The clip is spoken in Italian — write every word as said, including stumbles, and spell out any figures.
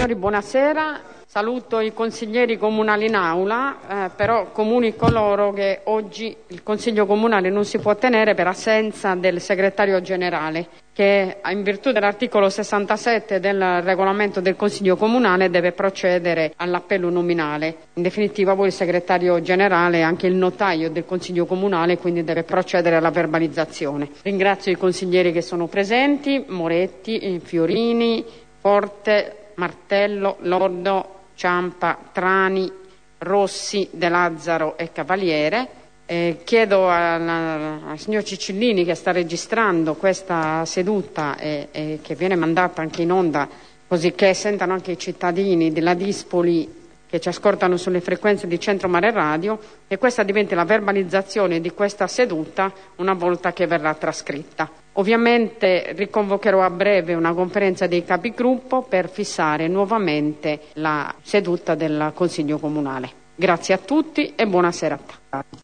Signori, buonasera. Saluto i consiglieri comunali in aula, eh, però comunico loro che oggi il Consiglio comunale non si può tenere per assenza del segretario generale, che in virtù dell'articolo sessantasette del regolamento del Consiglio comunale deve procedere all'appello nominale. In definitiva, voi il segretario generale è anche il notaio del Consiglio comunale, quindi deve procedere alla verbalizzazione. Ringrazio i consiglieri che sono presenti: Moretti, Fiorini, Forte, Martello, Lordo, Ciampa, Trani, Rossi, De Lazzaro e Cavaliere. Eh, chiedo al, al signor Ciccillini, che sta registrando questa seduta e, e che viene mandata anche in onda, così che sentano anche i cittadini della Dispoli che ci ascoltano sulle frequenze di Centro Mare Radio, e questa diventi la verbalizzazione di questa seduta una volta che verrà trascritta. Ovviamente riconvocherò a breve una conferenza dei capigruppo per fissare nuovamente la seduta del Consiglio comunale. Grazie a tutti e buona serata.